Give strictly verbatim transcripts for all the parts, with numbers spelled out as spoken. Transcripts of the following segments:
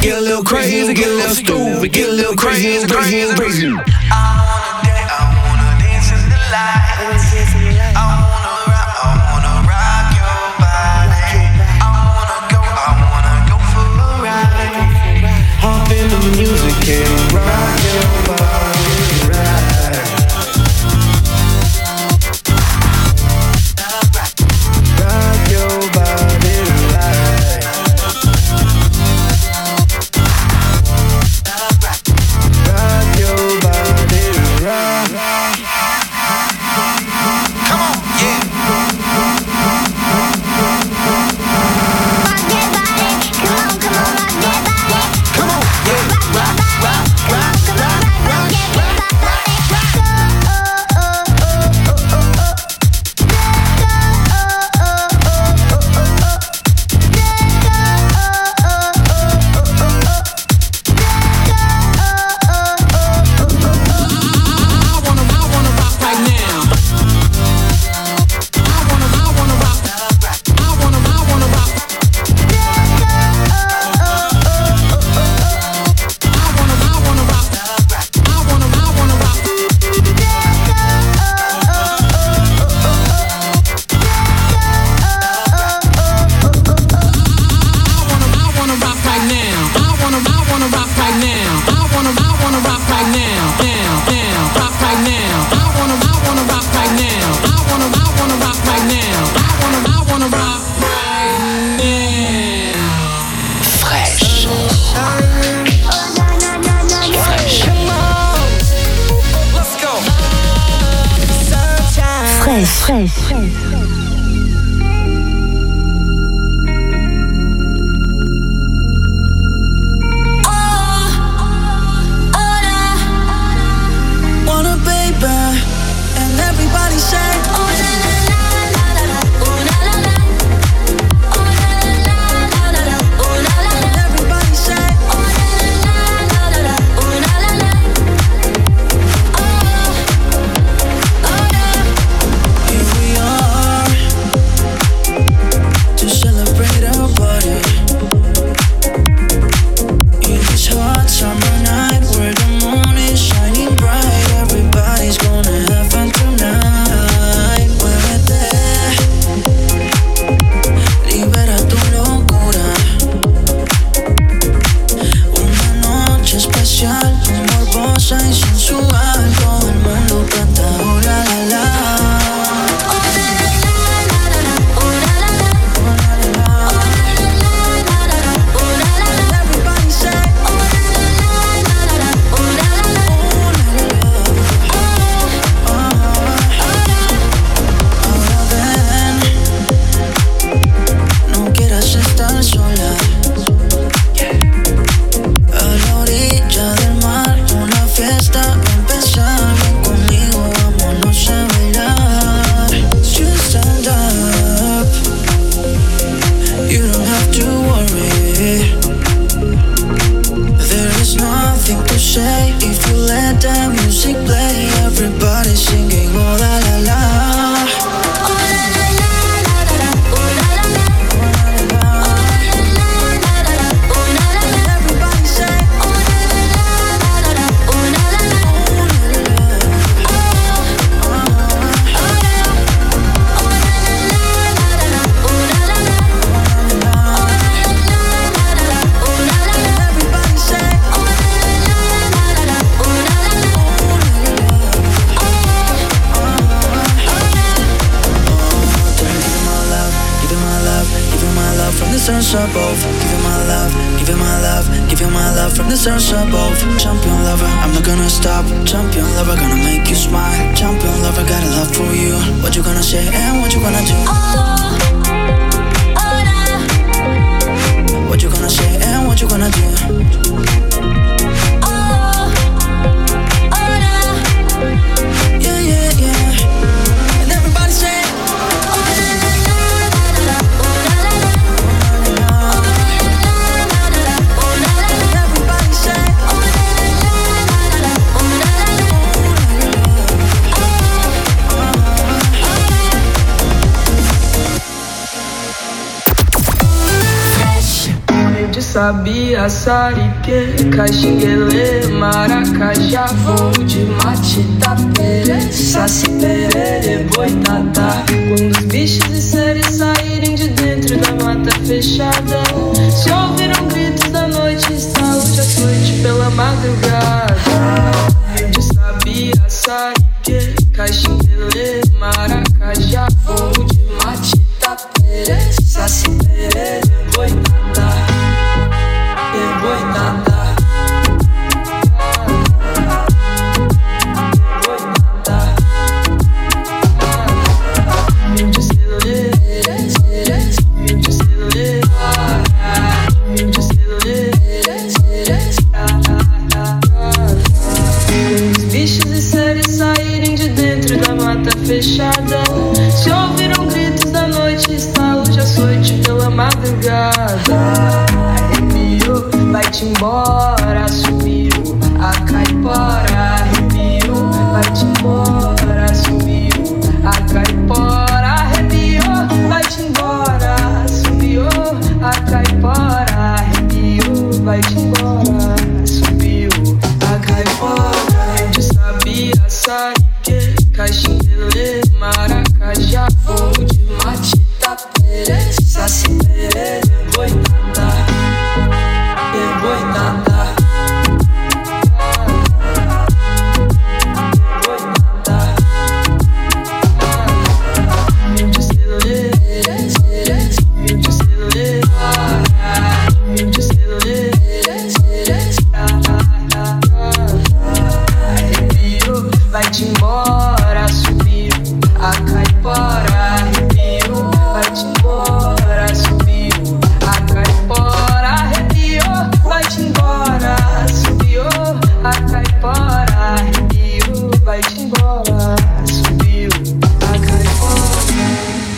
get a little crazy, get a little stupid, get a little crazy, crazy, crazy. I wanna dance, I wanna dance in the light. I wanna rock, I wanna rock your body. I wanna go, I wanna go for a ride. Hop into the music and rock your body right. Rock your body right. Rock your body right. Come on, yeah. Rock your body, come on, come on, rock your body. Come on, yeah. Rock, rock, rock, rock, rock, rock your body. Oh, oh, oh, oh, oh, oh. stars above. Give you my love, give you my love, give you my love from the stars above. Champion lover, I'm not gonna stop. Champion lover, gonna make you smile. Champion lover, got a love for you. What you gonna say and what you gonna do? Oh, oh, nah. What you gonna say and what you gonna do? Oh, oh, nah. Yeah, yeah, yeah. And everybody say, Just saw sabia, saripê, caxinguelê, maracajá, voo de mate, tapere, saci, perere, boitatá. Quando os bichos e seres saírem de dentro da mata fechada, se ouviram gritos da noite, estalo de açoite pela madrugada. De sabia, saripê, caxinguelê, maracajá, voo de mate, tapere, saci, perere, boitatá, e boitatá. Fechada, se ouviram gritos da noite, estalo de açoite pela madrugada. Arrepiou, vai-te embora, subiu a caipora. Arrepiou, vai-te embora, subiu a caipora. Arrepiou, vai-te embora, subiu a caipora. Arrepiou, vai-te embora, subiu a caipora. De sabia, saripê, caxinguelê, maracajá, voo de mate, tapere, saci, perere, boitatá, e boitatá. Vai-te embora, subiu a caipora. Arrepiou, vai-te embora, subiu a caipora. Arrepiou, vai-te embora, subiu a caipora. Arrepiou, vai-te embora, subiu a caipora.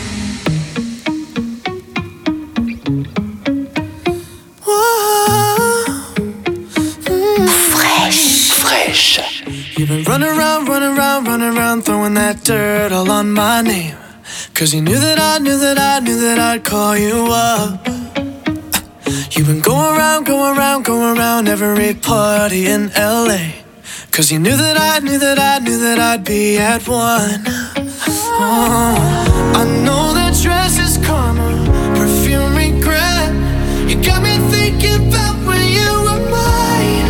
Fresh, fresh. You've been running around, running around, running around, throwing that dirt all on my name. Cause you knew that I knew that I knew that I'd call you up. You've been going around, going around, going around every party in L A. Cause you knew that I knew that I knew that I'd be at one. Oh, I know that dress is karma, perfume regret. You got me thinking about when you were mine.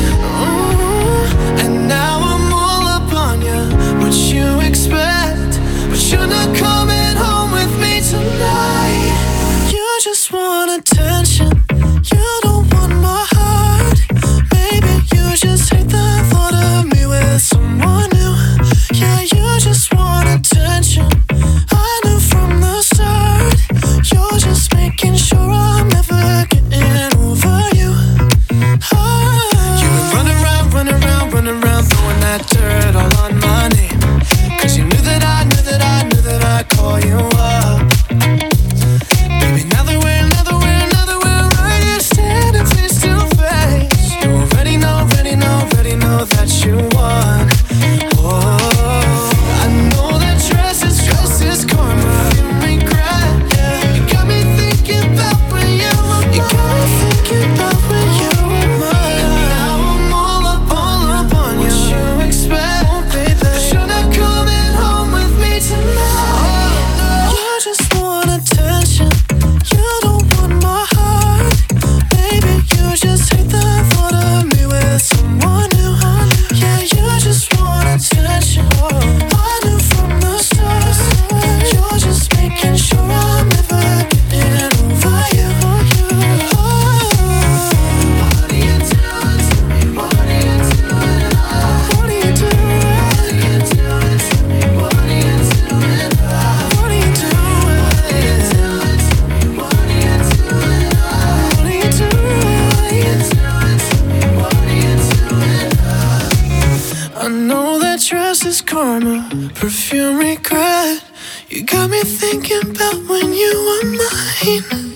Oh, and now I'm all up on you. What you expect? But you're not coming home with me tonight. You just want attention. You don't want my heart. Maybe you just hate the thought of me with someone new. Yeah, you just want attention. I knew from the start. You're just making sure I'm never getting over you. Oh. You've been running around, running around, running around, throwing that dirt all on my name. Cause you knew that I knew that I knew that I'd call you up. Baby, now that we're, now that we're, now that we're right here standing face to face, you already know, already know, already know that you won. Oh, I know that dress is, dress is karma, you regret. Yeah, you got me thinking about when you were mine. You got me thinking about when you were mine. And now I'm all up, all up on you. What you expect, oh, baby? But you're not coming home with me tonight. You just want attention. You don't want my heart. Baby, you just hate the thought of me with someone new. Yeah, you just want attention. I knew from the start. You're just making sure I'm never getting over you. Oh, what are you doing to me? What are you doing? What are you doing? What are you doing to me? What are you doing? What are you doing? What are you doing to me? What are you doing? What are you doing? What are you doing to me? I know that dress is karma, perfume regret. You got me thinking about when you were mine.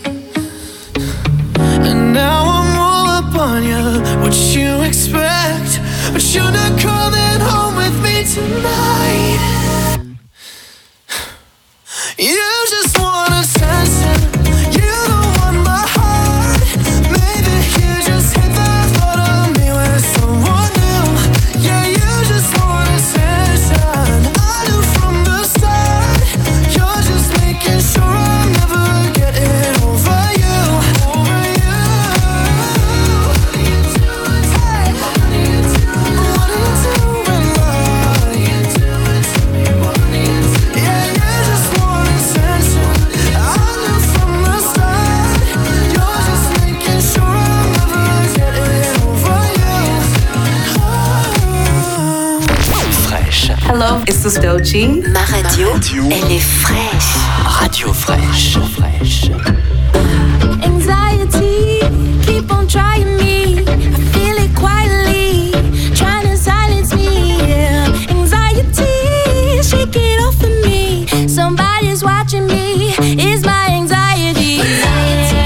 And now I'm all up on you. What you expect? But you're not coming home with me tonight. You just want attention. You don't want my heart. Maybe It's Dochi. Ma radio, elle est fraîche. Radio fraîche. fraîche. Anxiety, keep on trying me. I feel it quietly, trying to silence me. Yeah. Anxiety, shake it off of me. Somebody's watching me. It's my anxiety. Anxiety,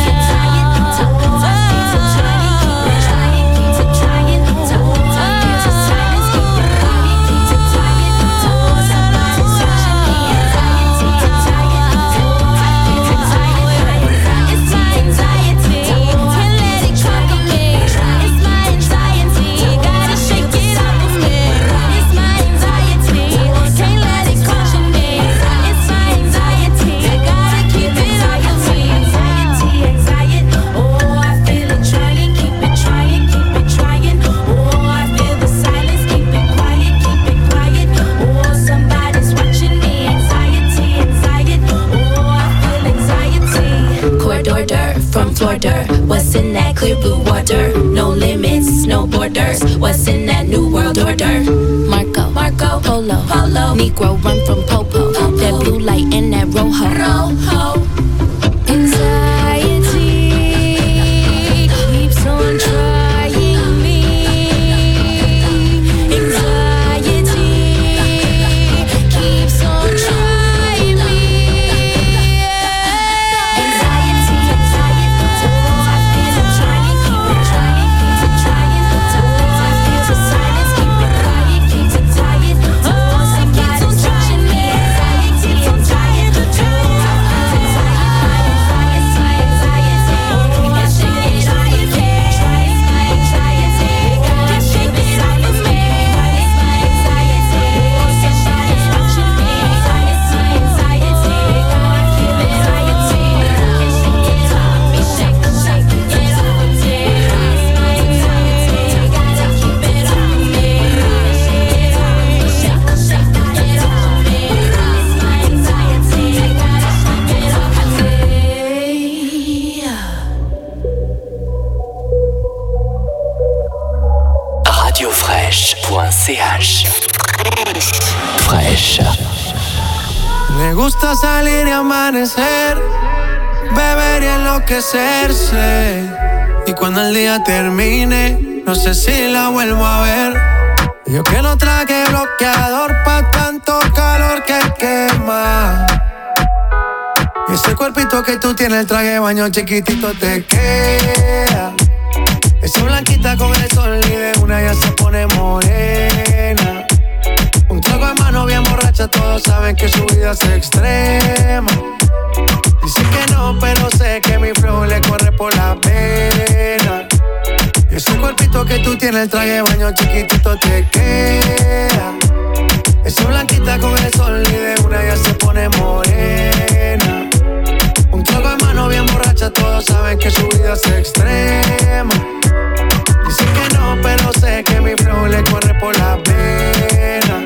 from Florida, what's in that clear blue water? No limits, no borders. What's in that new world order? Marco, Marco, Polo, Polo. Negro run from Popo. Popo. That blue light in that Rojo. Rojo. Anxiety keeps on trying me. Anxiety keeps on trying me. C H. Fraîche. Me gusta salir y amanecer, beber y enloquecerse. Y cuando el día termine, no sé si la vuelvo a ver. Yo que no traje bloqueador pa' tanto calor que quema. Y ese cuerpito que tú tienes, el traje de baño chiquitito te queda. Esa blanquita con el sol y de una ya se pone morena. Un trago en mano bien borracha, todos saben que su vida es extrema. Dice que no, pero sé que mi flow le corre por la pena. Y ese cuerpito que tú tienes, el traje de baño chiquitito te queda. Esa blanquita con el sol y de una ya se pone morena. Un trago en mano bien borracha, todos saben que su vida es extrema. Dice que no, pero sé que mi flow le corre por la pena.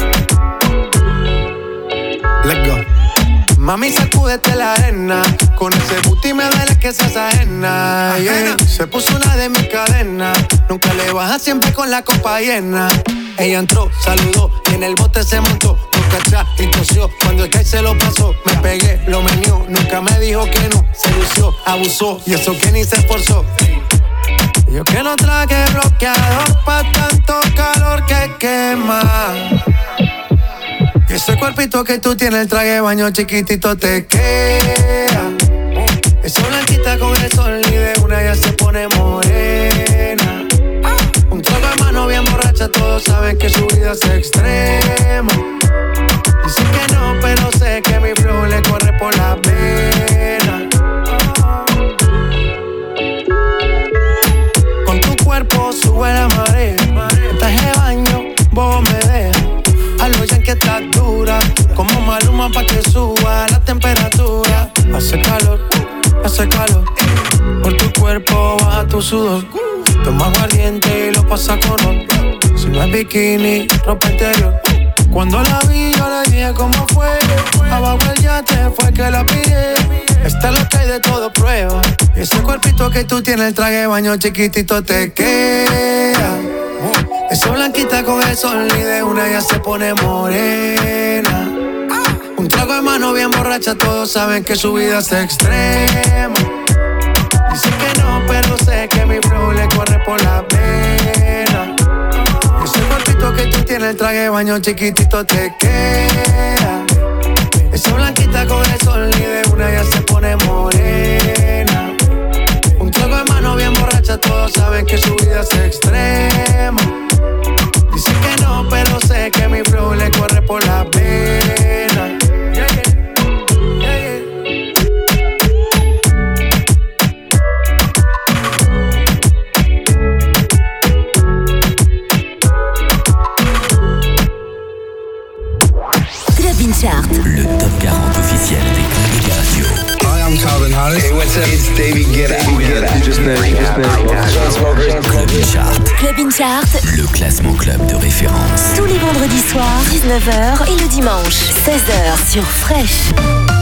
Let's go. Mami, sacúdete la arena. Con ese booty me duele que seas ajena, yeah. Se puso una de mis cadenas. Nunca le baja, siempre con la copa llena. Ella entró, saludó y en el bote se montó. Nunca atrás y tosió, cuando el que se lo pasó. Me pegué, lo menió, nunca me dijo que no. Se lució, abusó y eso que ni se esforzó. Yo que no traje bloqueador pa' tanto calor que quema. Y ese cuerpito que tú tienes, el traje de baño chiquitito te queda. Esa blanquita con el sol y de una ya se pone morena. Un trago de mano bien borracha, todos saben que su vida es extrema. Dice que no, pero sé que mi flow le corre por la pena. Con tu cuerpo sube la marea. En traje de baño, vos me dejas. A lo ya que estás dura, como Maluma pa' que suba la temperatura. Hace calor, hace calor. Por tu cuerpo baja tu sudor. Toma aguardiente y lo pasa con ron. Si no es bikini, ropa interior. Cuando la vi yo le dije cómo fue. Abajo el yate fue que la pillé. Esta es lo que hay de todo prueba. Ese cuerpito que tú tienes, el traje de baño chiquitito te queda. Esa blanquita con el sol y de una ya se pone morena. Un trago de mano bien borracha, todos saben que su vida es extrema. Dice que no, pero sé que mi flow le corre por la pena. Ese cuerpito que tú tienes, el traje de baño chiquitito te queda. Esa blanquita con el sol y de una ya se pone morena. Un trago de mano bien borracha, todos saben que su vida es extrema. Dice que no, pero sé que mi flow le corre por la pena. Yeah, yeah. Yeah, yeah. Club Chart, le top quarante officiel des clubs de radio. Hi, I'm Calvin Harris. Hey, what's up? It's David Guetta. You just know, you just know. Club Chart. Club Chart, Le classement club de référence. tous les vendredis soirs, dix-neuf heures et le dimanche, seize heures sur Fresh.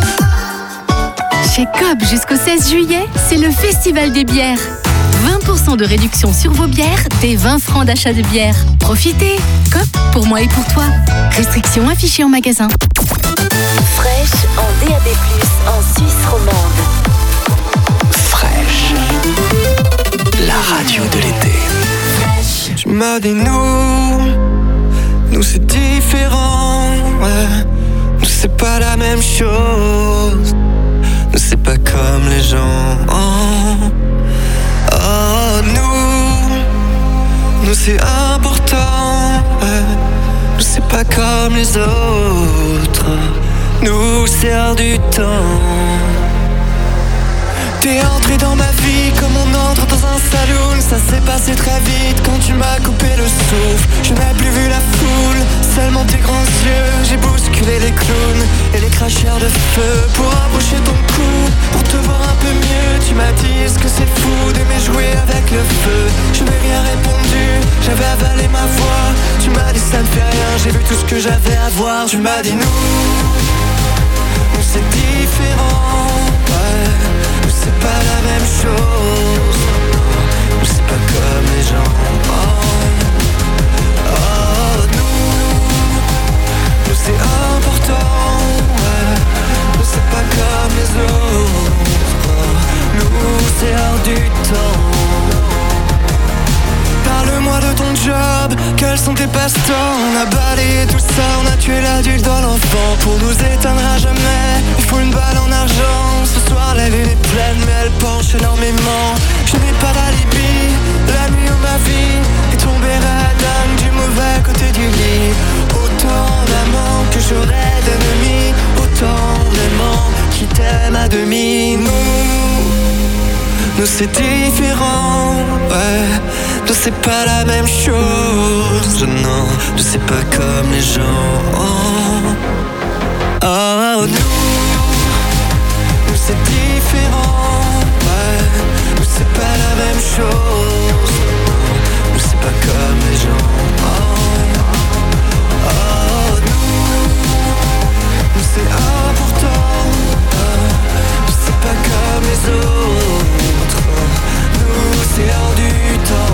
Chez Coop, jusqu'au seize juillet, c'est le festival des bières. vingt pour cent de réduction sur vos bières dès vingt francs d'achat de bière. Profitez! Coop, pour moi et pour toi. Restrictions affichées en magasin. Fresh en D A B plus, en Suisse romande. Fraîche. La radio de l'été. Tu m'as dit nous, nous c'est différent, ouais. Nous c'est pas la même chose, nous c'est pas comme les gens. Oh, oh nous, nous c'est important, ouais. Nous c'est pas comme les autres, nous sert du temps. T'es entré dans ma vie comme on entre dans un saloon. Ça s'est passé très vite quand tu m'as coupé le souffle. Je n'ai plus vu la foule, seulement tes grands yeux. J'ai bousculé les clowns et les cracheurs de feu pour approcher ton cou, pour te voir un peu mieux. Tu m'as dit est-ce que c'est fou d'aimer jouer avec le feu. Je n'ai rien répondu, j'avais avalé ma voix. Tu m'as dit ça ne fait rien, j'ai vu tout ce que j'avais à voir. Tu m'as dit nous, nous c'est différent, ouais. C'est pas la même chose, nous c'est pas comme les gens. Oh, oh nous, nous c'est important, ouais. Nous c'est pas comme les autres, nous c'est hors du temps. Parle-moi de ton job, quels sont tes passe-temps? On a balayé tout ça, on a tué l'adulte dans l'enfant. Pour nous éteindre à jamais, il faut une balle en argent. Ce soir la lune est pleine mais elle penche énormément. Je n'ai pas d'alibi, la nuit où ma vie est tombée radin du mauvais côté du lit. Autant d'amants que j'aurais d'ennemis, autant d'aimants qui t'aiment à demi. Nous, nous c'est différent, ouais. Nous c'est pas la même chose, non. Nous c'est pas comme les gens. Oh, oh nous, nous c'est différent, ouais. Nous c'est pas la même chose, non. Nous c'est pas comme les gens. Oh, oh nous, nous c'est important, ouais. Nous c'est pas comme les autres, nous c'est hors du temps.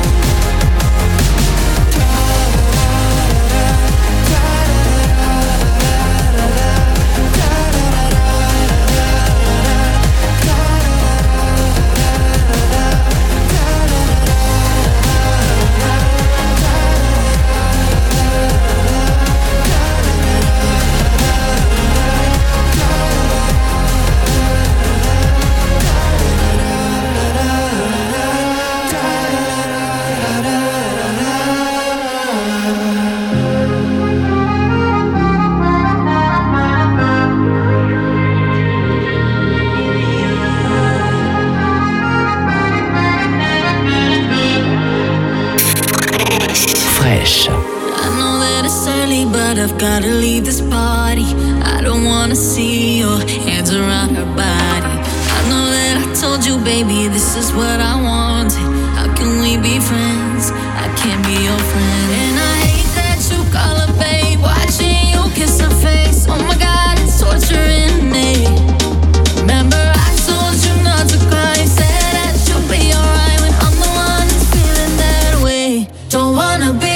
Gotta leave this party. I don't wanna see your hands around her body. I know that I told you, baby, this is what I wanted. How can we be friends? I can't be your friend. And I hate that you call her babe. Watching you kiss her face. Oh my God, it's torturing me. Remember I told you not to cry. Said that you'll be alright when I'm the one who's feeling that way. Don't wanna be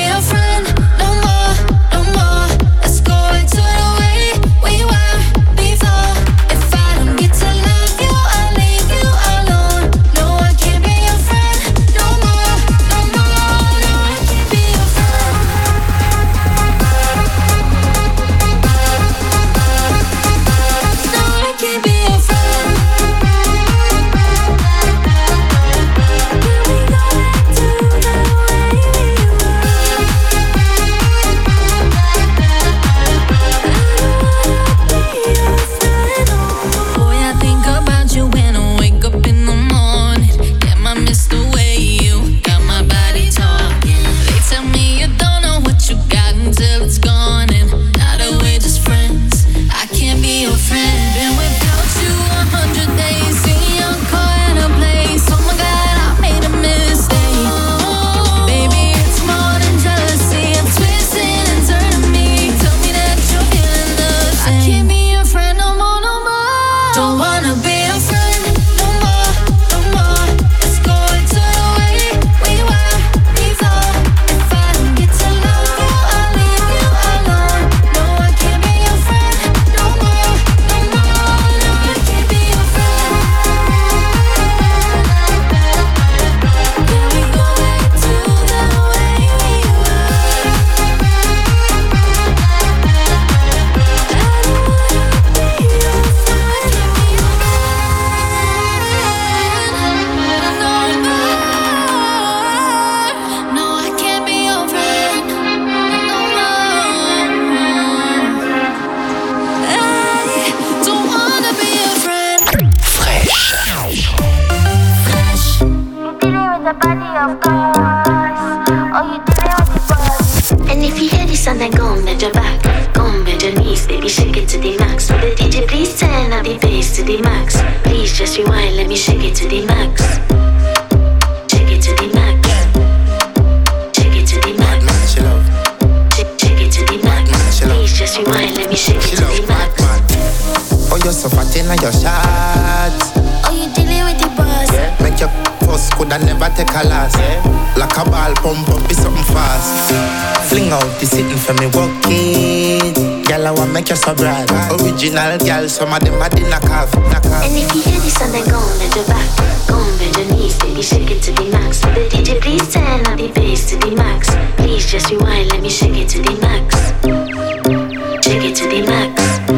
And if you hear this song, then go and bend your back, go and bend your knees, baby, shake it to the max. Will the D J please turn up the bass to the max? Please just rewind, let me shake it to the max. Shake it to the max. Shake it to the max. Shake, shake it to the max. Please just rewind, let me shake it to the max. Oh, you're so fat in your shots. Oh, you dealing with the boss? Yeah. Make your first could I never take a last. Yeah. Like a ball pump up, be something fast. Fling out the sitting for me, walk it. Girl, I want make you so bright. Original girl, some of them are in a calf. And if you hear this song, then go and bend your back, go and bend your knees, baby, shake it to the max. The D J please turn up the bass to the max. Please just rewind, let me shake it to the max. Shake it to the max.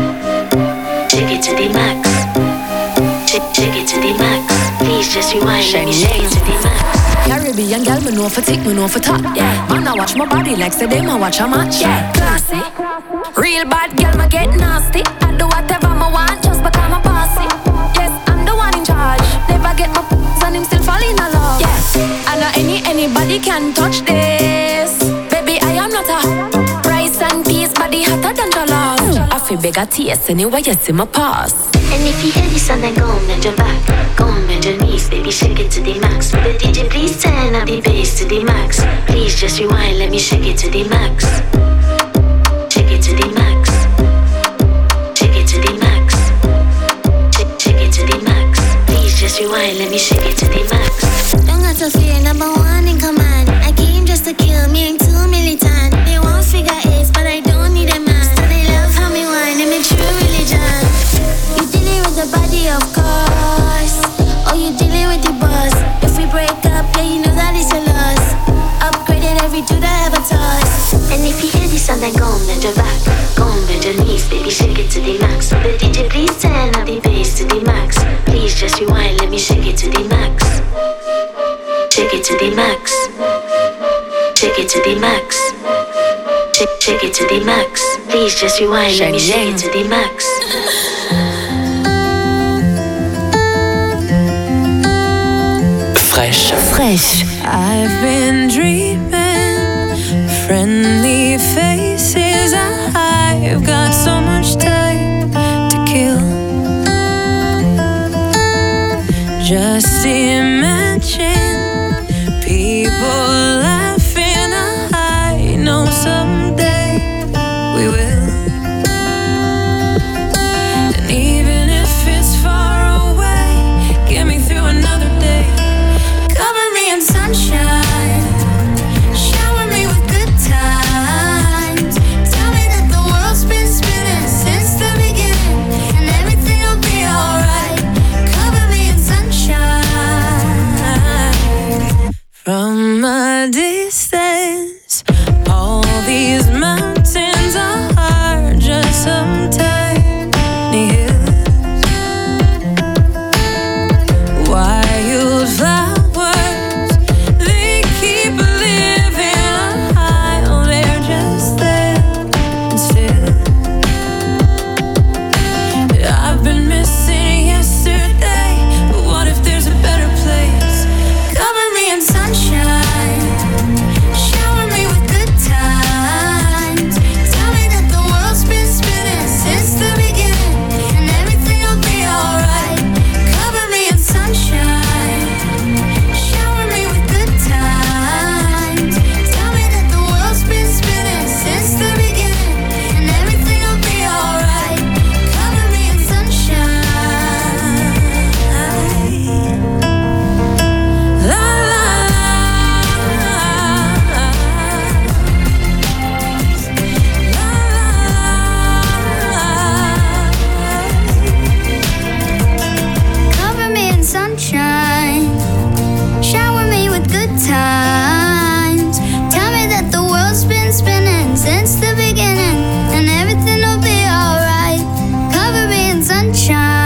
Shake it to the max. Shake, shake it to the max. Please just rewind, let me shake it to the max. Caribbean girl, me know for tick, me know for top. Yeah, man, I watch my body like say them I watch a match. Yeah, classy. Real bad girl, me get nasty. I do whatever I want just because I'm bossy. Yes, I'm the one in charge. Never get my p***s and him still fall in love. Yeah, I know any anybody can touch this. Baby, I am not a rice and peas, body hotter than jollof. I feel big a taste anyway, you see my pass. And if you hear this song, then go and bend your back, go and bend your knees, baby, shake it to the max. Will the D J please turn up the bass to the max? Please just rewind, let me shake it to the max. Shake it to the max. Shake it to the max. Shake, shake it to the max. Please just rewind, let me shake it to the max. Don't got to fear, number one in command. I came just to kill me and two militant. They won't figure eight, but I don't need a man. So they love how me whine and make true religion. You dealing with the body, of course. Oh, you dealing with the boss. If we break up, yeah, you know that it's a loss. Upgraded every dude I ever touched. And if you hear this song, then go and bend your back, go and bend your knees, baby, shake it to the max. Will the D J please turn up the bass to the max? Please just rewind, let me shake it to the max. Shake it to the max. Shake it to the max. Shake, shake it to the max. Please just rewind, let me shake it to the max. Fresh. Fresh. I've been dreaming, friendly faces. I've got so much time to kill. Just imagine people laughing. I know someday we will. And even if it's far away, get me through another day. Cover me in sunshine, shower me with good times. Tell me that the world's been spinning since the beginning, and everything will be alright. Cover me in sunshine. From a distance, all these mountains are just some tiny hills. Wildflowers, they keep living high. Oh, they're just there and still. I've been missing yesterday, but what if there's a better place? Cover me in sunshine, shower me with good times. Tell me that the world's been spinning since the beginning, and everything will be alright. Cover me in sunshine, shower me with good times. Tell me that the world's been spinning since the beginning, and everything will be alright. Cover me in sunshine. La la Cover me in sunshine, shower me with good times. Tell me that the world's been spinning since the beginning, and everything will be alright. Cover me in sunshine.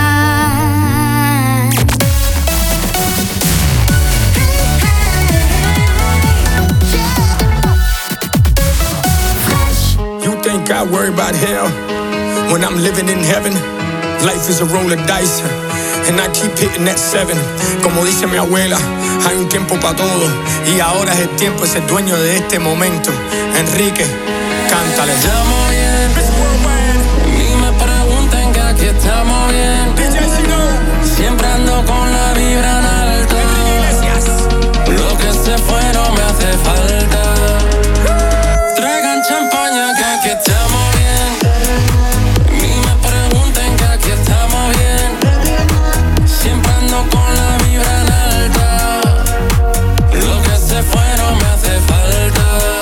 You think I worry about hell when I'm living in heaven? Life is a roll of dice, and I keep hitting that seven. Como dice mi abuela, hay un tiempo para todo, y ahora es el tiempo de ser dueño de este momento. Enrique, cántale. Estamos bien, ni me pregunten que aquí estamos bien. Siempre ando con la vibra en alto. Lo que se fue no me hace falta. Traigan champaña que aquí estamos bien. Ni me pregunten que aquí estamos bien. Siempre ando con la vibra en alta. Lo que se fue no me hace falta.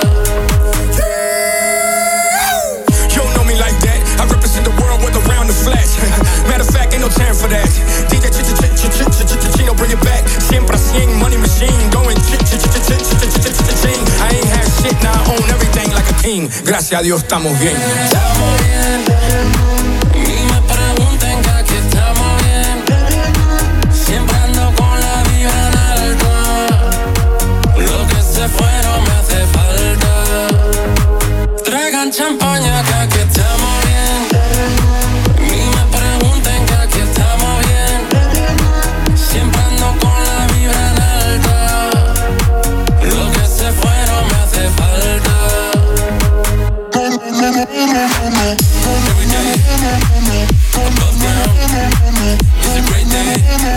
You don't know me like that. I represent the world with around the flash. Matter of fact, ain't no time for that. D J Chino, bring it back. Siempre cien, money machine. Going ch-ch-ch-ch-ch-ch-ch-ch-ch-ch-ch-ch. I ain't have shit, now I own everything like a king. Gracias a Dios estamos bien. Estamos bien. Ni me pregunten que aquí estamos bien. Siempre ando con la vibra en alto. Lo que se fue no me hace falta. Traigan champaña que aquí estamos bien. Ni me pregunten que aquí estamos bien. Siempre ando con la vibra en alta. Lo que se fue no me hace falta. Every day, above ground, it's a great day.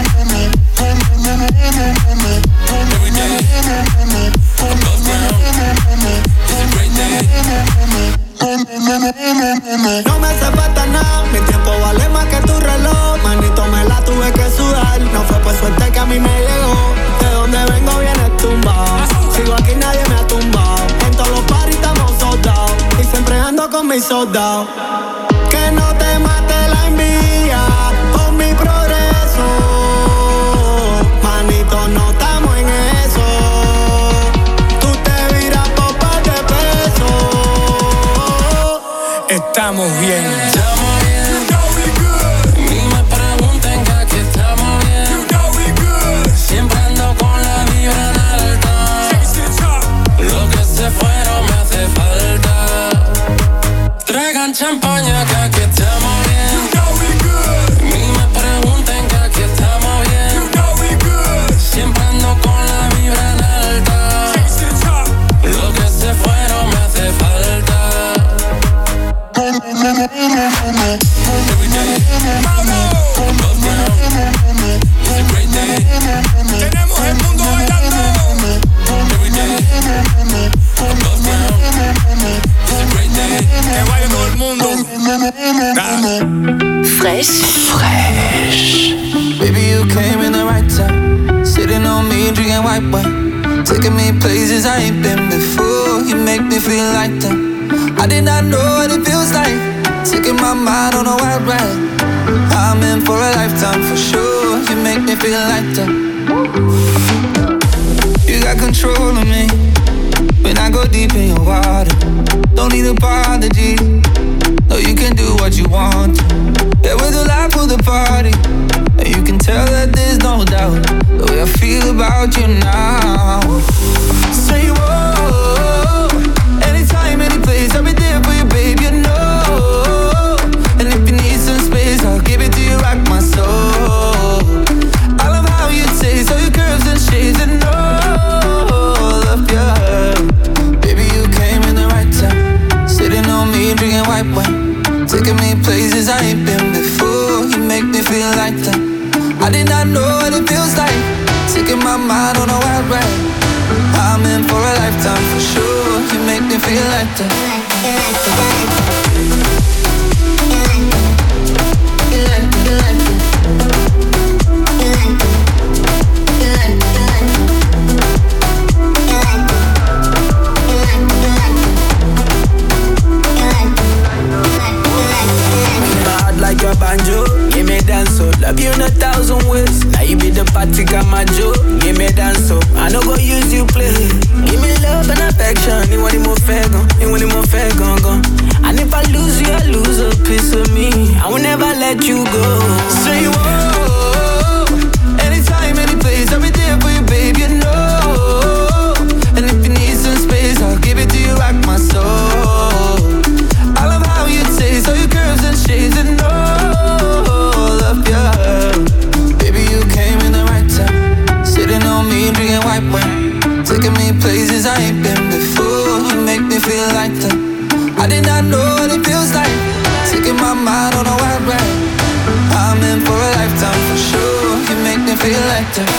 Every day, above ground, it's a great day. No me hace falta nada, mi tiempo vale más que tu reloj. Manito, me la tuve que sudar. No fue por suerte que a mí me llegó. De donde vengo viene tumbado. Sigo aquí, nadie me ha tumbado. En todos los parties estamos soldados. Y siempre ando con mis soldados. Que no te mate la envidia por mi progreso. Manito, no estamos en eso. Tú te viras por par de pesos. Estamos bien. Estamos bien. Ni me pregunten que aquí estamos bien. Siempre ando con la vibra en alta. Lo que se fue no me hace falta. Traigan champaña que aquí estamos bien. Ni me pregunten que aquí estamos bien. Siempre ando con la vibra en alta. Lo que se fue no me hace falta. Every day, above ground, it's a great day. Tenemos el mundo bailando. Every day, above ground, it's a great day. Que baile todo el mundo. Fresh. Fresh. Baby, you came in the right time. Sitting on me, drinking white wine. Taking me places I ain't been before. You make me feel like that. I did not know what it feels like. Taking my mind on a wild ride. I'm in for a lifetime for sure. You make me feel like that. You got control of me when I go deep in your water. Don't need apology. No, you can do what you want. Yeah, we're the life of the party. And you can tell that there's no doubt the way I feel about you now. Say whoa, anytime, any place, I'll be there for you, babe, you know. And if you need some space, I'll give it to you, rock my soul. I love how you taste, all your curves and shades, and all of your. Baby, you came in the right time. Sitting on me, drinking white wine. Taking me places I ain't been before. You make me feel like that. I did not know what it feels like. Taking my mind on a wild ride. I'm in for a lifetime for sure. You make me feel like that. You like that, you like that. You like that, you like that. You like that, you like that. You like that, you like that. You like that, you like that. Like your banjo, give me dance so. Love you in a thousand ways. Now you be the party camajo, give me dance so. I no go use you play. Give me love and affection. You want it more fair gone, you want it more fair gone gone. And if I lose you, I lose a piece of me. I will never let you go. Say whoa, anytime, any place, I'll be there for you, babe. You know. And if you need some space, I'll give it to you, rock my soul. I love how you taste, all your curves and shades, and all places I ain't been before. You make me feel like that. I did not know what it feels like. Taking my mind on a wild ride. I'm in for a lifetime for sure. You make me feel like that.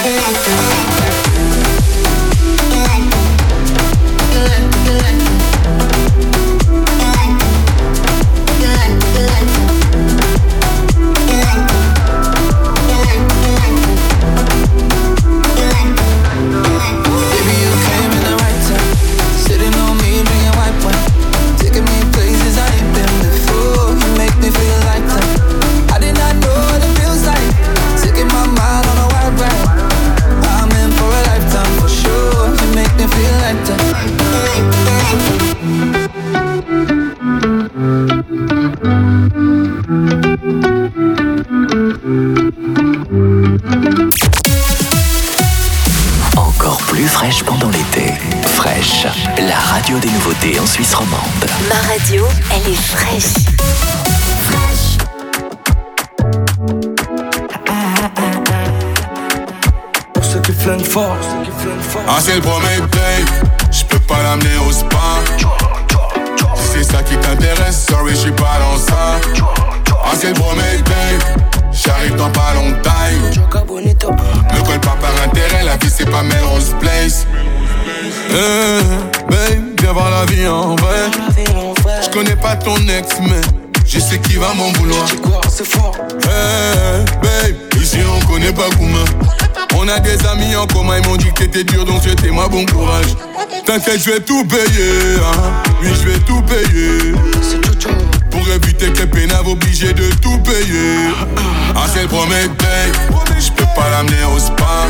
Encore plus fraîche pendant l'été. Fraîche, la radio des nouveautés en Suisse romande. Ma radio, elle est fraîche. Pour ceux qui flinguent fort. Ah, c'est le premier date. J'peux pas l'amener au spa. Si c'est ça qui t'intéresse, sorry, j'suis pas dans ça. Ah, c'est le premier date. J'arrive dans pas longtemps. Ne colle pas par intérêt, la vie c'est pas Melrose Place. Hey, babe, viens voir la vie en vrai. J'connais pas ton ex, mais je sais qui va m'en vouloir. Hey, babe, ici on connaît pas Gouma. On a des amis en commun, ils m'ont dit que t'étais dur, donc souhaitez-moi bon courage. T'inquiète, je vais tout payer, hein. Oui, je vais tout payer. Pour éviter que pénave obligé de tout payer. Ah, c'est le premier date. J'peux pas l'amener au spa.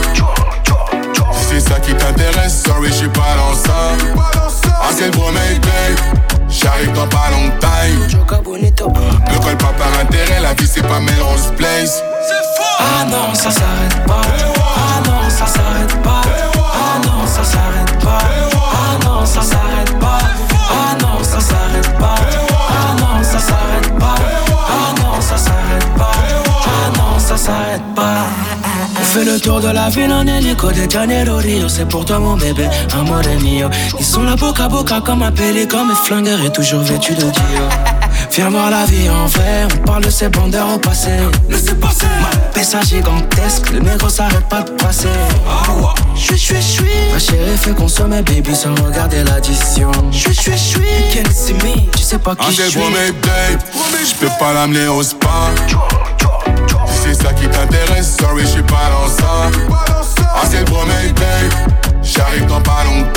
Si c'est ça qui t'intéresse, sorry, j'suis pas dans ça. Ah, c'est le premier date. J'arrive dans pas longtemps. Ne colle pas par intérêt, la vie c'est pas Melrose Place. Ah non, ça s'arrête pas. Ah non, ça s'arrête pas. Ah non, ça s'arrête pas. Ah non, ça s'arrête pas. Ah non, ça s'arrête pas. Ah non, ça s'arrête pas. Ah non, ça s'arrête pas. Ah non, ça s'arrête pas. On fait le tour de la ville en hélico de Janeiro Rio. C'est pour toi mon bébé, amore mio. Ils sont là boca à boca comme un pélican. Mes flingueurs est toujours vêtu de Dior. Viens voir la vie en vrai, on parle de ces bandeurs au passé. Laissez passer. Ma pessa gigantesque, le négro s'arrête pas de passer. J'suis, j'suis, j'suis. Ma chérie fait consommer baby sans regarder l'addition. J'suis, j'suis, j'suis. Can't see me, tu sais pas qui j'suis. Ah, c'est le premier date. J'peux pas l'amener au spa. Si c'est ça qui t'intéresse, sorry, j'suis pas dans ça. Ah, c'est le premier date. J'arrive dans pas longtemps.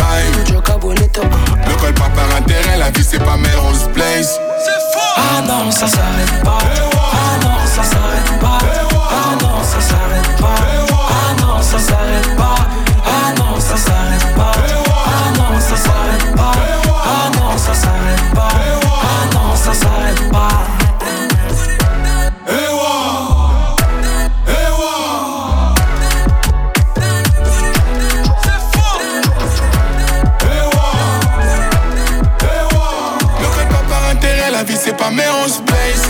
Ne colle pas par intérêt, la vie c'est pas Melrose Place. Ah non, ça s'arrête pas. Ah non, ça s'arrête pas. Ah non, ça s'arrête pas. Ah non, ça s'arrête pas. Ah non, ça s'arrête pas. Ah non, ça s'arrête pas. Ah non, ça s'arrête pas. Ah non, ça s'arrête pas. La vie c'est pas Melrose Place.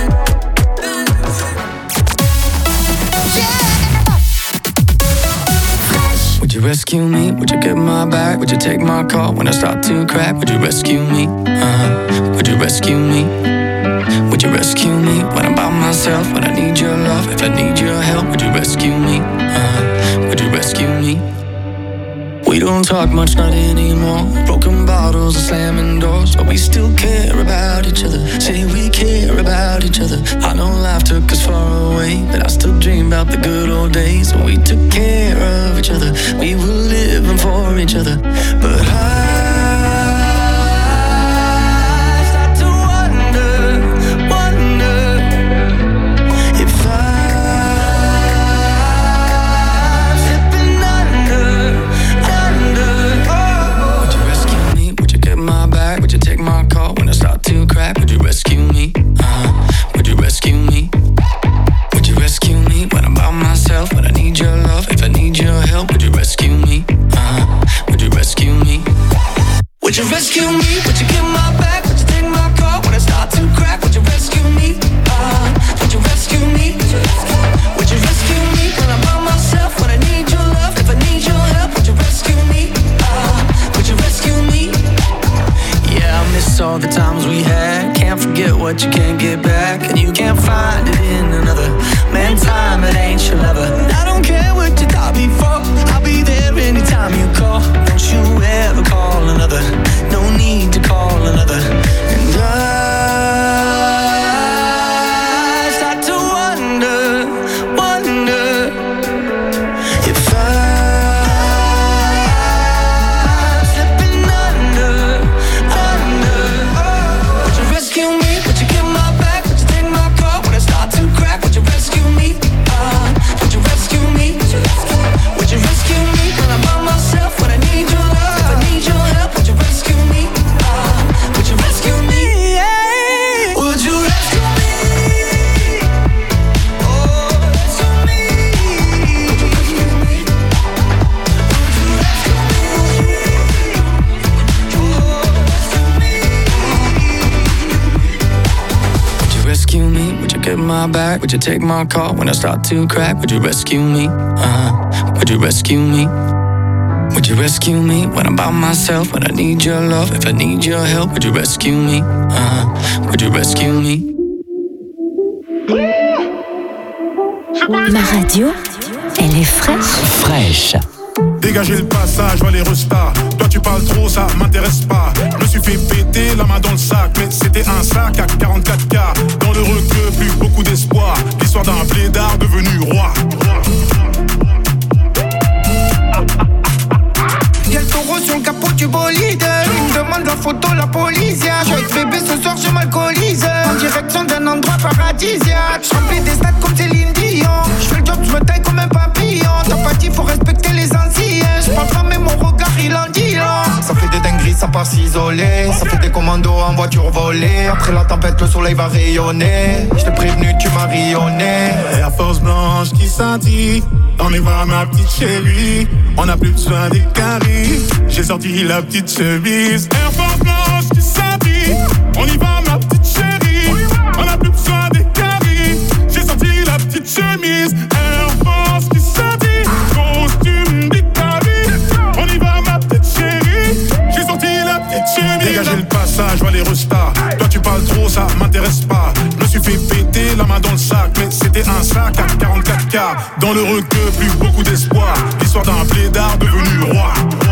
Would you rescue me? Would you get my back? Would you take my call when I start to crack? Would you rescue me? Uh-huh. Would you rescue me? Would you rescue me when I'm by myself? When I need your love, if I need your help, would you rescue me? Uh-huh. Would you rescue me? We don't talk much, not anymore. Broken bottles and slamming doors, but we still care about each other. Say we care about each other. I know life took us far away, but I still dream about the good old days when we took care of each other. We were living for each other. But I start to wonder, wonder if I'm slipping under. Would you take my call when I start to crack? Would you rescue me? Uh-huh. Would you rescue me? Would you rescue me when I'm by myself? When I need your love, if I need your help, would you rescue me? Uh-huh. Would you rescue me? Would you rescue me? Would you get my back? Would you take my call when I start to crack? Would you rescue me? Uh-huh. Would you rescue me? Would you rescue me when I'm by myself? When I need your love, if I need your help, would you rescue me? Uh-huh. all the times we had. Can't forget what you can't get back, and you can't find it in another man. Time, it ain't your lover. I don't care what you thought before, I'll be there anytime you call. Don't you ever call another, no need to call another. And I start to wonder, wonder if I'm slipping under, under. Would you rescue me? Would you get my back? Would you take my call when I start to crack? Would you rescue me? Uh, would you rescue me? Would you rescue me when I'm by myself? When I need your love, if I need your help, would you rescue me? Uh, would you rescue me? Yeah. Would you rescue me? Oh, rescue me. Would you rescue me? Would you rescue me? Oh, rescue me. Would you rescue me? Would you get my back? Would you take my call when I start to crack? Would you rescue me? Uh-huh. Would you rescue me? Would you rescue me when I'm by myself? When I need your love, if I need your help, would you rescue me? Uh-huh. Would you rescue me? Ma radio, elle est fraîche. Fraîche. Dégagez le passage, va les restas. Toi tu parles trop, ça m'intéresse pas. Je me suis fait péter la main dans le sac, mais c'était un sac à quarante-quatre K. Dans le requeu, plus beaucoup d'espoir. L'histoire d'un blédard devenu roi. Y'a le taureau sur le capot du bolide. Il me demande la photo, la police. Yeah. Je vais bébé ce soir, je m'alcoolise. En direction d'un endroit paradisiaque. Je remplis des stades comme Céline Dion. Je fais le job, je me taille comme un papillon. T'as pas dit, faut respecter les anciens. Je parle pas, mais mon regard, il en dit long. Ça fait des dingueries, ça part s'isoler. Ça fait des commandos en voiture volée. Après la tempête, le soleil va rayonner. Je t'ai prévenu, tu m'as rayonné. Air Force blanche qui scintille. On y va ma petite chérie. On n'a plus besoin des caries. J'ai sorti la petite chemise. Air Force blanche qui scintille. On y va ma petite chérie. On n'a plus besoin des caries. J'ai sorti la petite chemise. Air Force qui scintille. Costume d'Italie. On y va ma petite chérie. J'ai sorti la petite chemise. Dégagez le passage, va les restas. Toi tu parles trop, ça m'intéresse pas. Je me suis fait péter la main dans le sac, mais c'était un sac à quarante-quatre K. Dans le requeu, plus beaucoup d'espoir. L'histoire d'un blédard devenu roi.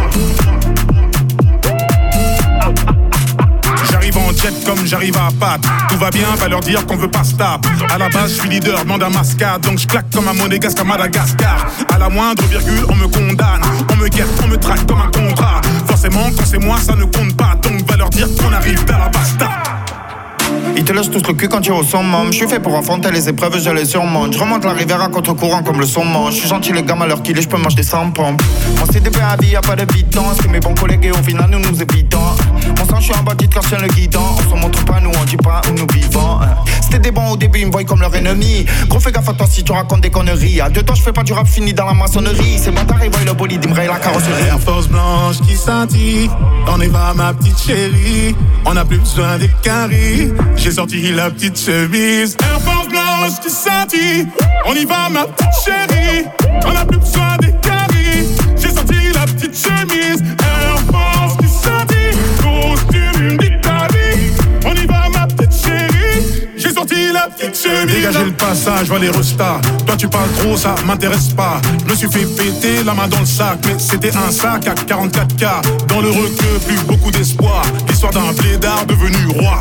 J'arrive en jet comme j'arrive à Pâques. Tout va bien, va leur dire qu'on veut pas se taper. À la base, je suis leader, demande à mascade. Donc je claque comme un monégasque à Madagascar. À la moindre virgule, on me condamne. On me guette, on me traque comme un contrat. Forcément, quand c'est moi, ça ne compte pas. Donc va leur dire qu'on arrive à la basta. Ils te lâchent tous le cul quand tu es au summum. Je suis fait pour affronter les épreuves, je les surmonte. Je remonte la rivière à contre-courant comme le saumon. Je suis gentil les gars, à l'heure qu'il est, je peux manger sans pompe. On s'est début à vie, y'a pas de bidon. C'est mes bons collègues et au final nous nous évitons. Mon sang, je suis un bandit quand je tiens le guidon. On se montre pas, nous on dit pas où nous vivons. C'était des bons au début, ils me voient comme leur ennemi. Gros fais gaffe à toi si tu racontes des conneries. À deux temps, je fais pas du rap fini dans la maçonnerie. Ces bâtards, ils voient le bolide, ils me rayent la carrosserie. Air Force blanche qui scintille. On y va ma petite chérie. On n'a plus besoin des caries. J'ai sorti la petite chemise. Air Force blanche qui scintille. On y va ma petite chérie. On n'a plus besoin des caries. J'ai sorti la petite chemise. Air Force qui scintille. Costume d'Italie. On y va ma petite chérie. J'ai sorti la petite chemise. Dégagez le passage, va les restas. Toi tu parles trop, ça m'intéresse pas. Je me suis fait péter la main dans le sac, mais c'était un sac à quarante-quatre K. Dans le requeu, plus beaucoup d'espoir. L'histoire d'un blédard devenu roi.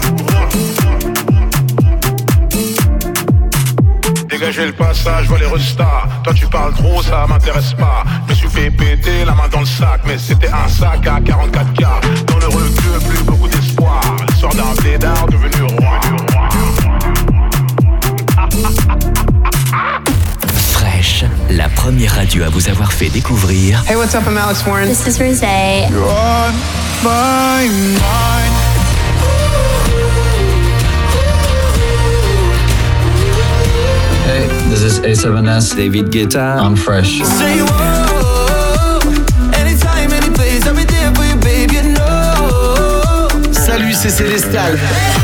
Dégagez le passage, va les restas. Toi tu parles trop, ça m'intéresse pas. Je me suis fait péter la main dans le sac, mais c'était un sac à quarante-quatre K. Dans le requeu, plus beaucoup d'espoir. L'histoire d'un blédard devenu roi. Fraîche, la première radio à vous avoir fait découvrir. Hey, what's up? I'm Alex Warren. This is Rosé. You're on my mind. Hey, this is A seven S, David Guetta on Fresh. Say whoa, anytime, any place, I'll be there for you, baby, you know. Salut, c'est Célestal.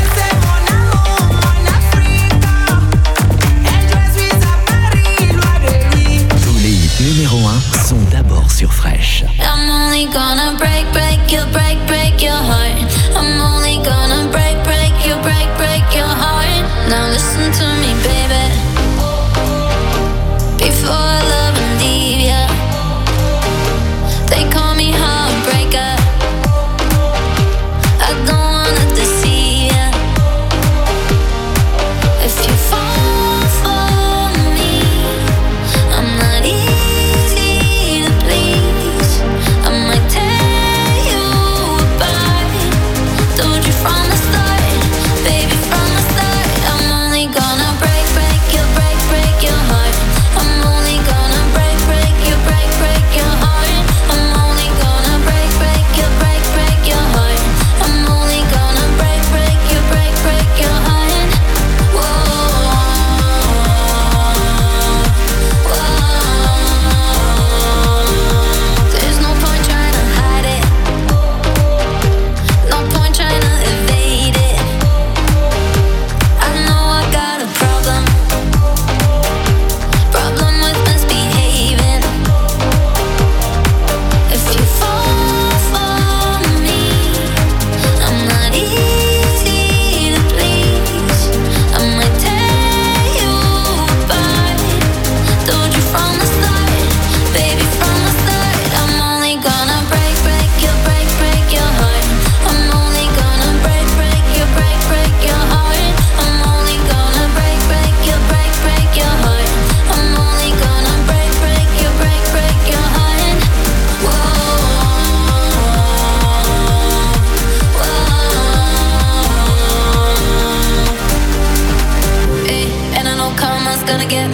Tous les hits numéro un sont d'abord sur Fresh. I'm only gonna break, break your, break, break your heart. I'm only gonna break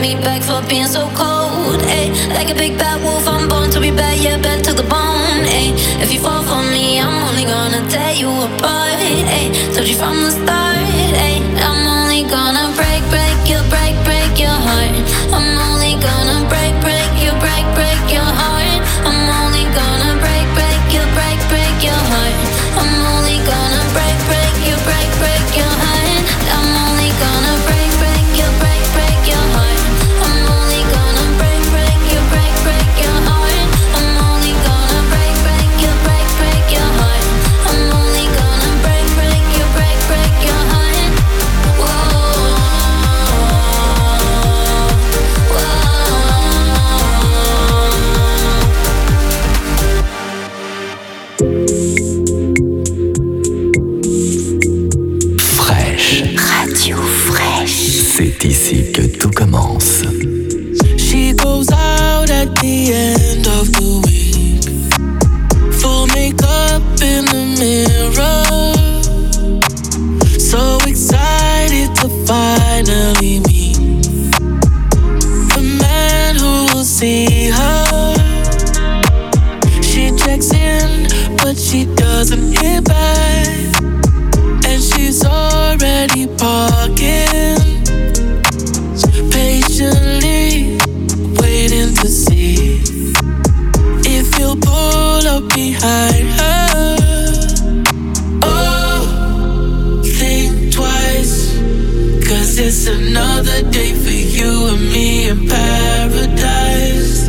me back for being so cold. Ay, like a big bad wolf, I'm born to be bad, yeah, bad to the bone. Ay, if you fall for me, I'm only gonna tear you apart. Ay, told you from the start. Ay, I'm only gonna break, break you, break, break your heart. I'm only gonna break, break you, break, break your heart. I'm only gonna break, break you, break, break your heart. I'm only gonna break, break you, break, break your heart. I'm only gonna break, break you, break, break your heart. I'm only gonna break, break you, break, break your heart. I'm only gonna break, break you, break, break your heart. I'm only gonna break, break you, break, break your heart. Whoa, Fraîche. Radio Fraîche. C'est ici que tout commence. She goes out at the end of the week, full makeup in the mirror, so excited to finally meet the man who will see her. She checks in, but she doesn't hear back, and she's already parking, patiently waiting to see if he'll pull up behind her. Oh, think twice, cause it's another day for you and me in paradise.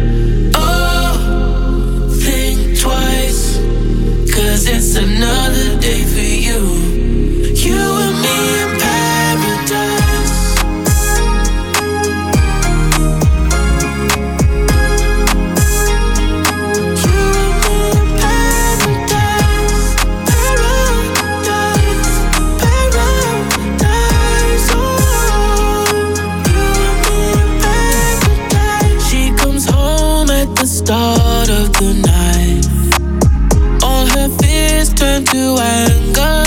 Oh, think twice, cause it's another day for you, you and me in paradise. Start of the night, all her fears turn to anger.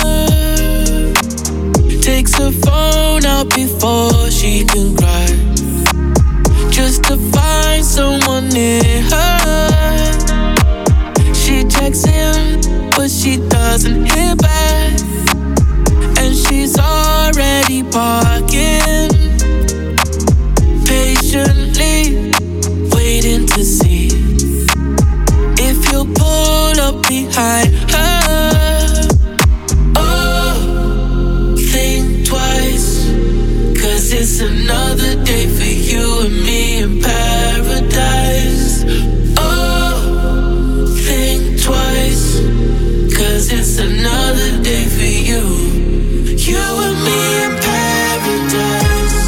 Takes her phone out before she can cry, just to find someone near her. She checks in, but she doesn't hear back, and she's already parking, patiently waiting to see if he'll pull up behind her. Oh, think twice, cause it's another day for you and me in paradise. Oh, think twice, cause it's another day for you, you and me in paradise.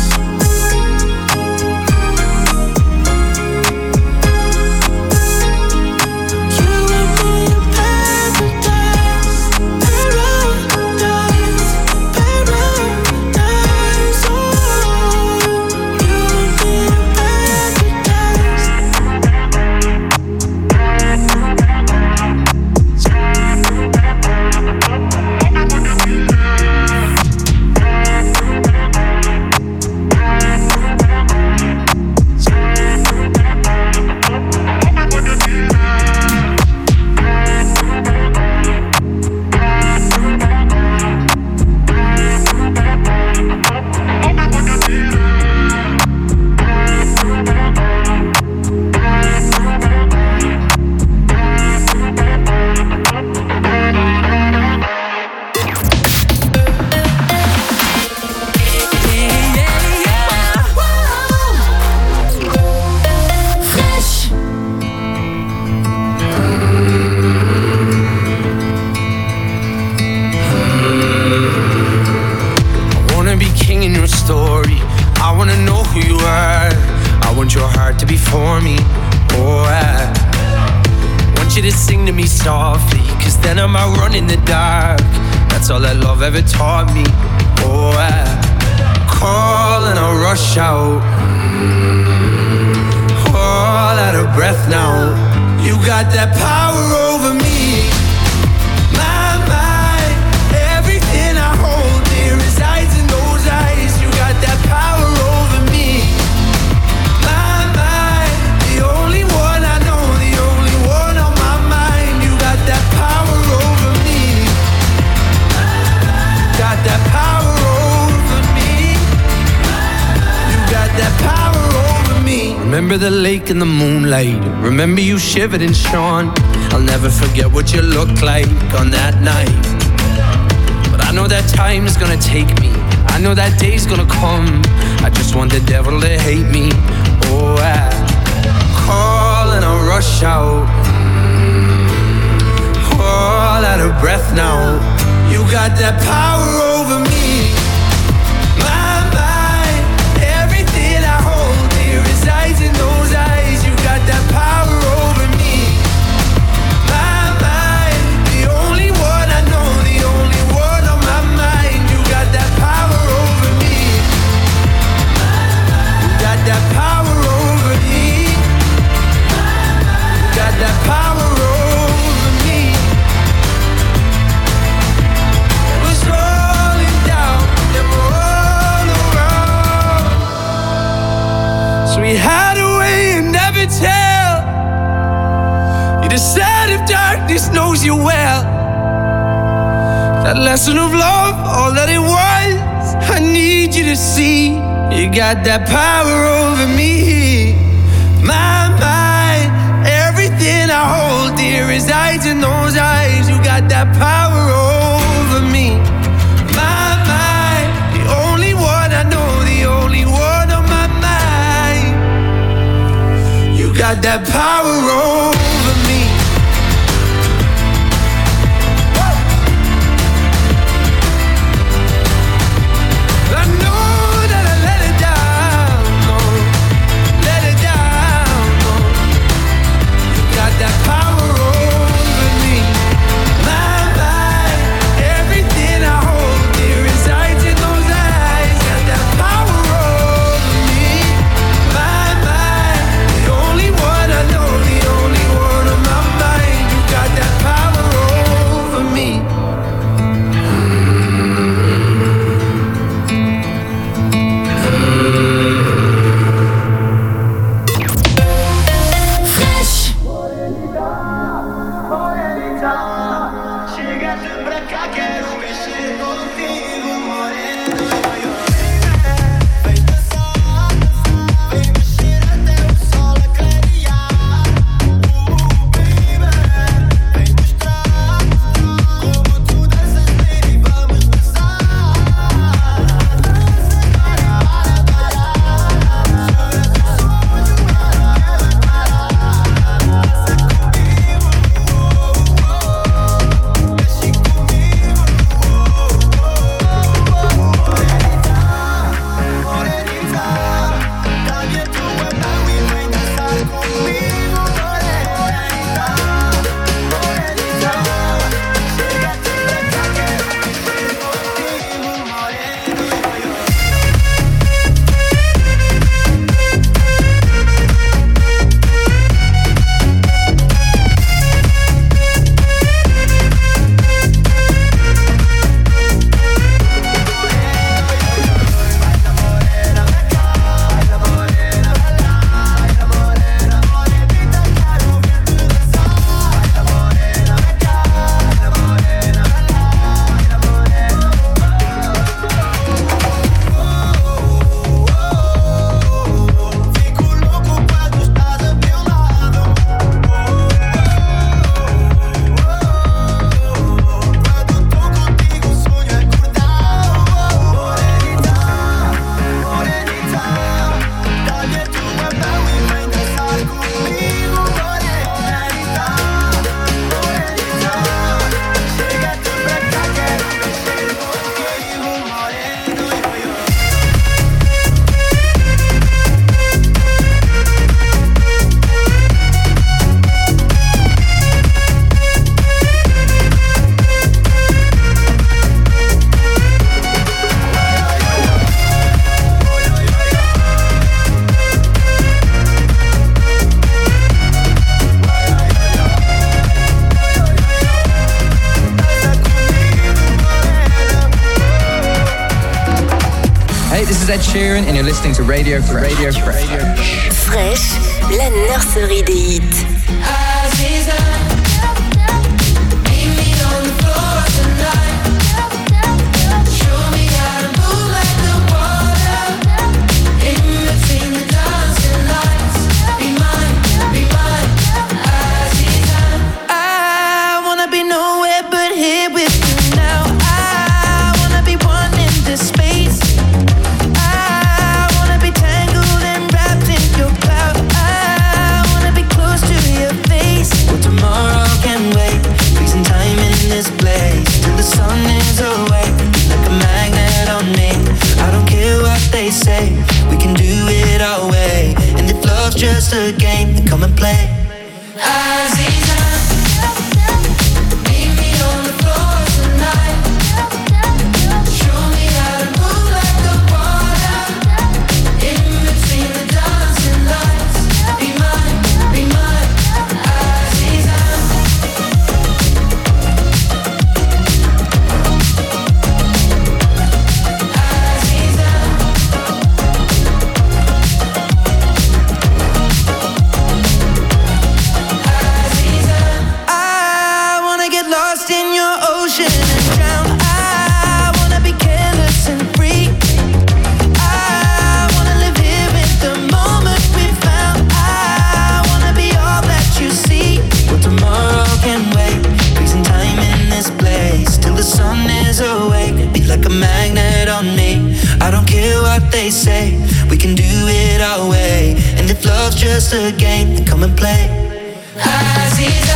Ever taught me, oh, I call and I rush out, all out of breath now. You got that power over me, my mind, everything I hold dear resides in those eyes. You got that power over me, remember the lake and the moonlight. Remember you shivered and shone. I'll never forget what you looked like on that night. But I know that time's gonna take me. I know that day's gonna come. I just want the devil to hate me. Oh, I call and I rush out, all out of breath now. You got that power over me. My mind, everything I hold dear resides in those eyes. You got that power over me. My mind, the only one I know, the only one on my mind. You got that power over me. You got that power over me. You got that power over me. We hide away and never tell. You decide if darkness knows you well. That lesson of love, all that it was, I need you to see. You got that power over me. My mind, everything I hold dear resides in those eyes. You got that power over me. My mind, the only one I know, the only one on my mind. You got that power over me. I know that I let it down, no, let it down, no. You got that power over me. My mind, everything I hold dear resides in those eyes. Got that power over me. My mind, the only one I know, the only one on my mind. You got that power over me. Fresh. Ed Sheeran and you're listening to Radio Fresh. Radio Fresh. Fresh, la nurserie des hits. Between the dancing lights sun is awake, like a magnet on me. I don't care what they say, we can do it our way. And if love's just a game, then come and play. Aziza, meet me on the floor tonight. Show me how to move like the water. In between the dancing lights. Be mine, be mine, Aziza. They say we can do it our way, and if love's just a game, then come and play. Aziza,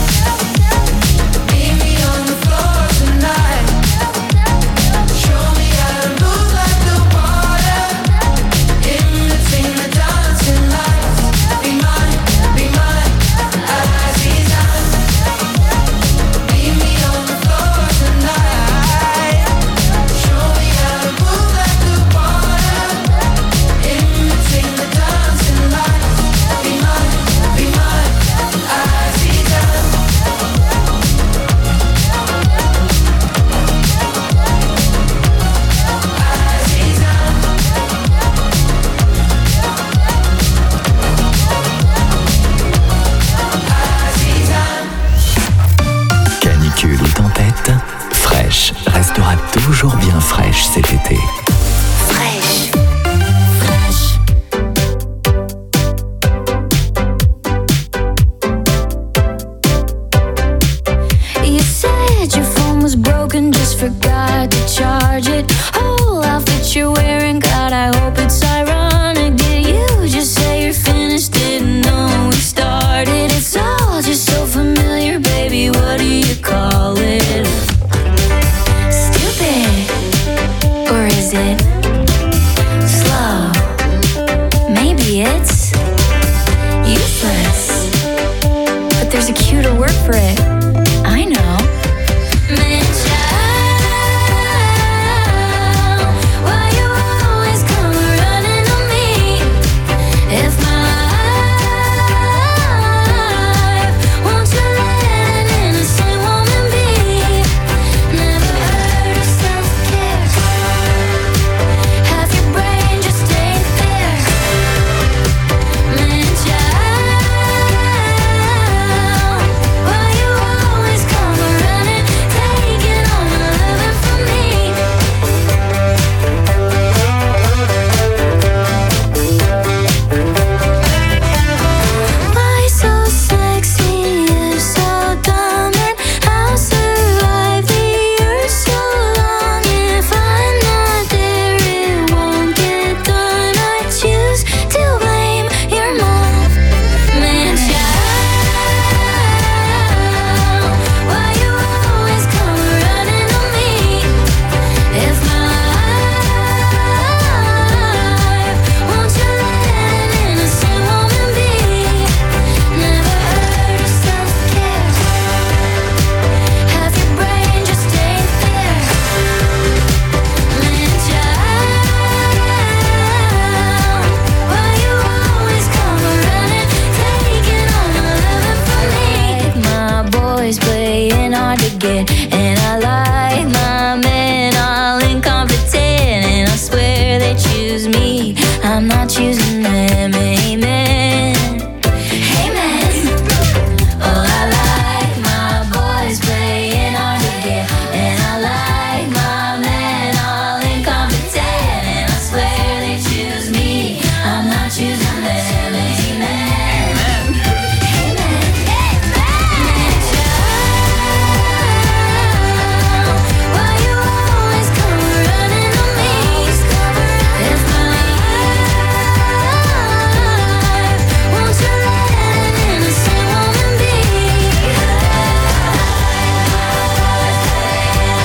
meet me on the floor tonight. Show me how to move like the water. In between the dancing lights. Be mine, be mine, Aziza. Meet me on the floor tonight. Show me how to move like the water. In between the dancing lights. Be mine, be mine, Aziza. Canicule ou tempête, Fresh restera toujours bien fraîche cet été.